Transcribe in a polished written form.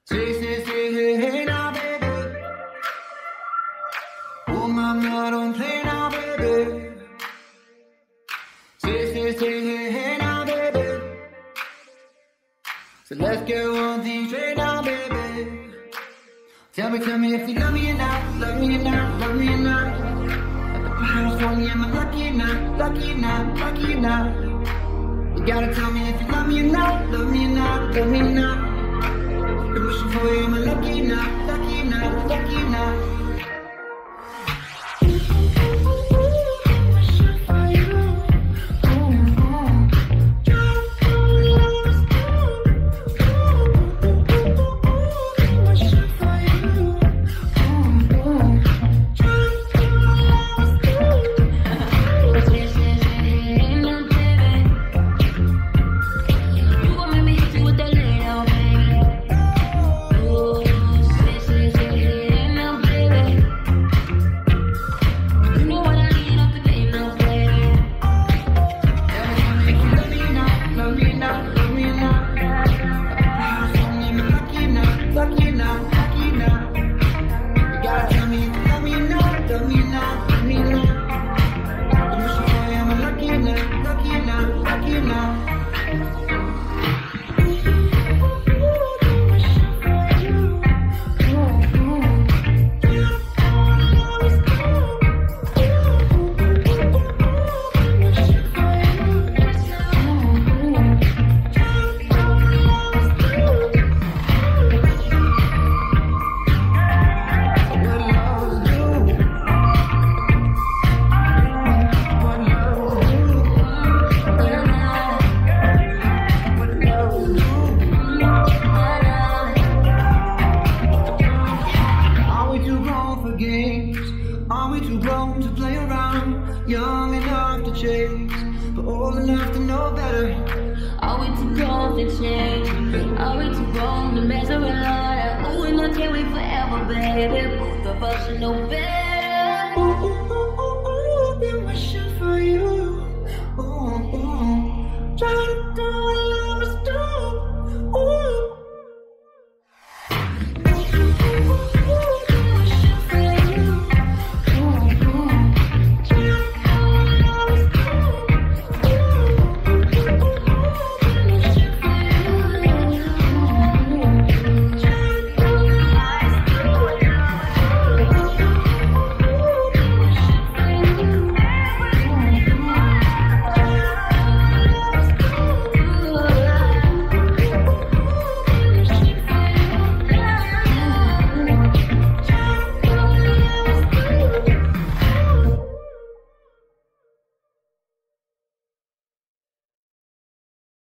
Say, hey, hey now, baby. Oh, mama, don't play now, baby. Say, hey, hey now, baby. So let's get one thing straight now, baby. Tell me if you love me or not, love me or not, love me or not. At the house on you, am I lucky or not, lucky or not, lucky or not? You gotta tell me if you love me or not, love me or not, love me or not. I'm wishing for you, am I lucky or not, lucky or not, lucky or not? Are we too grown to play around? Young enough to chase, but old enough to know better. Are we too grown to change? Are we too grown to mess around? Oh, and I can't wait forever, baby. Both of us should know better.